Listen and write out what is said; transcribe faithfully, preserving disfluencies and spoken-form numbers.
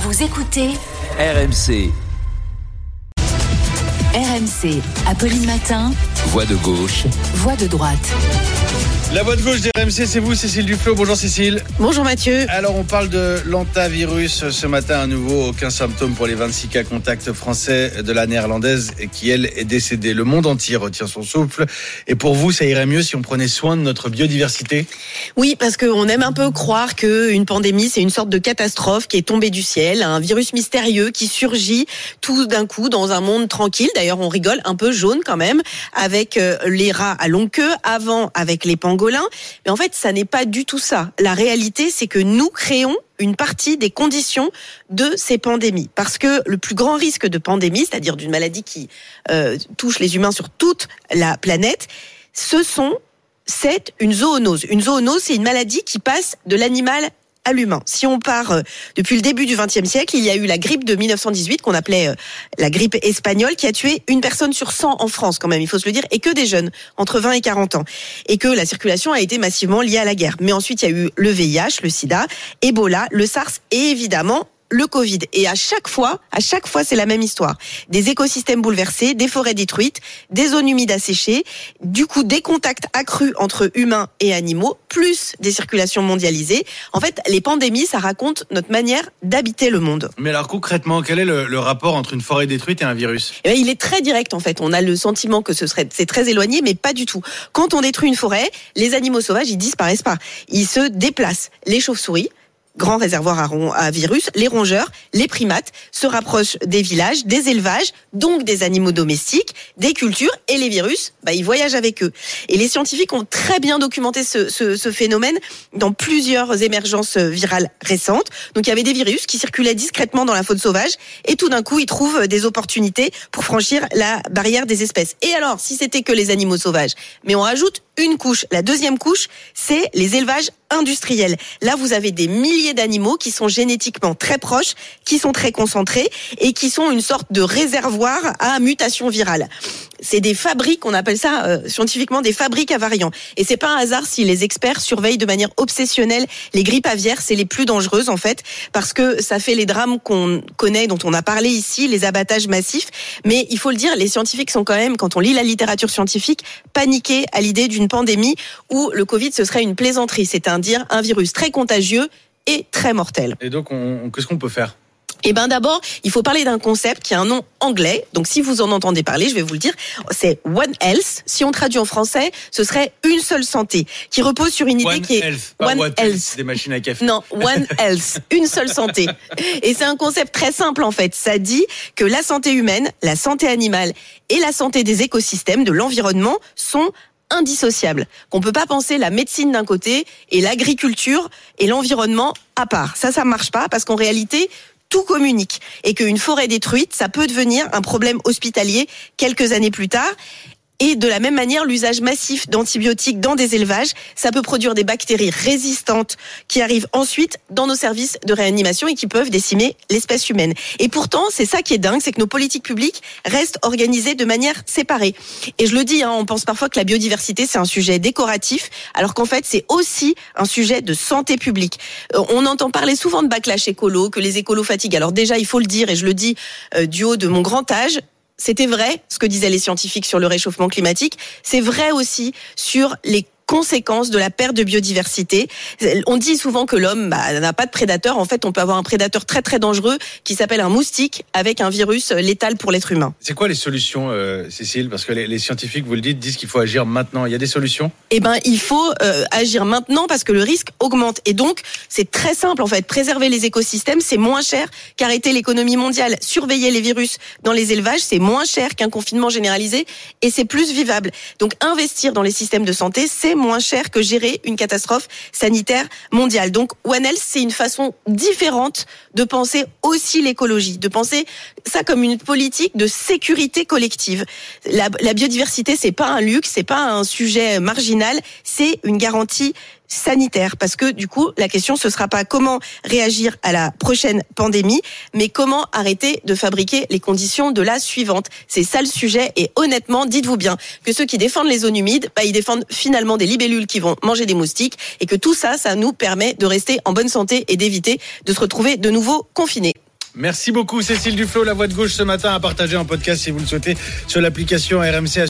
Vous écoutez R M C. R M C, Apolline Matin. Voix de gauche. Voix de droite. La voix de gauche d'R M C, c'est vous, Cécile Duflot. Bonjour Cécile. Bonjour Mathieu. Alors on parle de l'antavirus ce matin à nouveau. Aucun symptôme pour les vingt-six cas contacts français de la néerlandaise qui, elle, est décédée. Le monde entier retient son souffle. Et pour vous, ça irait mieux si on prenait soin de notre biodiversité ? Oui, parce qu'on aime un peu croire qu'une pandémie, c'est une sorte de catastrophe qui est tombée du ciel, un virus mystérieux qui surgit tout d'un coup dans un monde tranquille. D'ailleurs, on rigole, un peu jaune quand même, avec les rats à longue queue, avant avec les pangolins. Mais en fait, ça n'est pas du tout ça. La réalité, c'est que nous créons une partie des conditions de ces pandémies. Parce que le plus grand risque de pandémie, c'est-à-dire d'une maladie qui euh, touche les humains sur toute la planète, ce sont, c'est une zoonose. Une zoonose, c'est une maladie qui passe de l'animal à l'humain. Si on part euh, depuis le début du vingtième siècle, il y a eu la grippe de dix-neuf cent dix-huit, qu'on appelait euh, la grippe espagnole, qui a tué une personne sur cent en France, quand même, il faut se le dire, et que des jeunes, entre vingt et quarante ans. Et que la circulation a été massivement liée à la guerre. Mais ensuite, il y a eu le V I H, le sida, Ebola, le SARS, et évidemment, le Covid. Et à chaque fois, à chaque fois, c'est la même histoire. Des écosystèmes bouleversés, des forêts détruites, des zones humides asséchées, du coup, des contacts accrus entre humains et animaux, plus des circulations mondialisées. En fait, les pandémies, ça raconte notre manière d'habiter le monde. Mais alors concrètement, quel est le, le rapport entre une forêt détruite et un virus ? Eh bien, il est très direct, en fait. On a le sentiment que ce serait, c'est très éloigné, mais pas du tout. Quand on détruit une forêt, les animaux sauvages, ils disparaissent pas. Ils se déplacent. Les chauves-souris, grand réservoir à, ron- à virus, les rongeurs, les primates se rapprochent des villages, des élevages, donc des animaux domestiques, des cultures, et les virus, bah, ils voyagent avec eux. Et les scientifiques ont très bien documenté ce, ce, ce phénomène dans plusieurs émergences virales récentes. Donc il y avait des virus qui circulaient discrètement dans la faune sauvage, et tout d'un coup ils trouvent des opportunités pour franchir la barrière des espèces. Et alors, si c'était que les animaux sauvages, mais on rajoute une couche. La deuxième couche, c'est les élevages industriels. Là, vous avez des milliers d'animaux qui sont génétiquement très proches, qui sont très concentrés et qui sont une sorte de réservoir à mutation virale. C'est des fabriques, on appelle ça euh, scientifiquement des fabriques à variants. Et c'est pas un hasard si les experts surveillent de manière obsessionnelle les grippes aviaires, c'est les plus dangereuses en fait, parce que ça fait les drames qu'on connaît, dont on a parlé ici, les abattages massifs. Mais il faut le dire, les scientifiques sont quand même, quand on lit la littérature scientifique, paniqués à l'idée d'une pandémie où le Covid ce serait une plaisanterie, c'est-à-dire un virus très contagieux et très mortel. Et donc, on, on, qu'est-ce qu'on peut faire ? Eh ben d'abord, il faut parler d'un concept qui a un nom anglais. Donc si vous en entendez parler, je vais vous le dire, c'est One Health. Si on traduit en français, ce serait une seule santé, qui repose sur une idée One qui est Health, pas One What Health. Health, des machines à café. Non, One Health, une seule santé. Et c'est un concept très simple en fait. Ça dit que la santé humaine, la santé animale et la santé des écosystèmes, de l'environnement, sont indissociables, qu'on peut pas penser la médecine d'un côté et l'agriculture et l'environnement à part. Ça, ça marche pas parce qu'en réalité, tout communique et qu'une forêt détruite, ça peut devenir un problème hospitalier quelques années plus tard. Et de la même manière, l'usage massif d'antibiotiques dans des élevages, ça peut produire des bactéries résistantes qui arrivent ensuite dans nos services de réanimation et qui peuvent décimer l'espèce humaine. Et pourtant, c'est ça qui est dingue, c'est que nos politiques publiques restent organisées de manière séparée. Et je le dis, hein, on pense parfois que la biodiversité, c'est un sujet décoratif, alors qu'en fait, c'est aussi un sujet de santé publique. Euh, on entend parler souvent de backlash écolo, que les écolos fatiguent. Alors déjà, il faut le dire, et je le dis euh, du haut de mon grand âge, c'était vrai, ce que disaient les scientifiques sur le réchauffement climatique. C'est vrai aussi sur les conséquences de la perte de biodiversité. On dit souvent que l'homme bah, n'a pas de prédateur. En fait, on peut avoir un prédateur très très dangereux qui s'appelle un moustique avec un virus létal pour l'être humain. C'est quoi les solutions, euh, Cécile ? Parce que les, les scientifiques, vous le dites, disent qu'il faut agir maintenant. Il y a des solutions ? Eh ben, il faut euh, agir maintenant parce que le risque augmente. Et donc, c'est très simple en fait. Préserver les écosystèmes, c'est moins cher qu'arrêter l'économie mondiale. Surveiller les virus dans les élevages, c'est moins cher qu'un confinement généralisé et c'est plus vivable. Donc, investir dans les systèmes de santé, c'est moins cher que gérer une catastrophe sanitaire mondiale. Donc One Health, c'est une façon différente de penser aussi l'écologie, de penser ça comme une politique de sécurité collective. La, la biodiversité, c'est pas un luxe, c'est pas un sujet marginal, c'est une garantie sanitaire, parce que du coup la question ce sera pas comment réagir à la prochaine pandémie, mais comment arrêter de fabriquer les conditions de la suivante. C'est ça le sujet, et honnêtement dites-vous bien que ceux qui défendent les zones humides, bah, ils défendent finalement des libellules qui vont manger des moustiques, et que tout ça ça nous permet de rester en bonne santé et d'éviter de se retrouver de nouveau confinés. Merci beaucoup Cécile Duflot, la voix de gauche ce matin à partager en podcast si vous le souhaitez sur l'application R M C.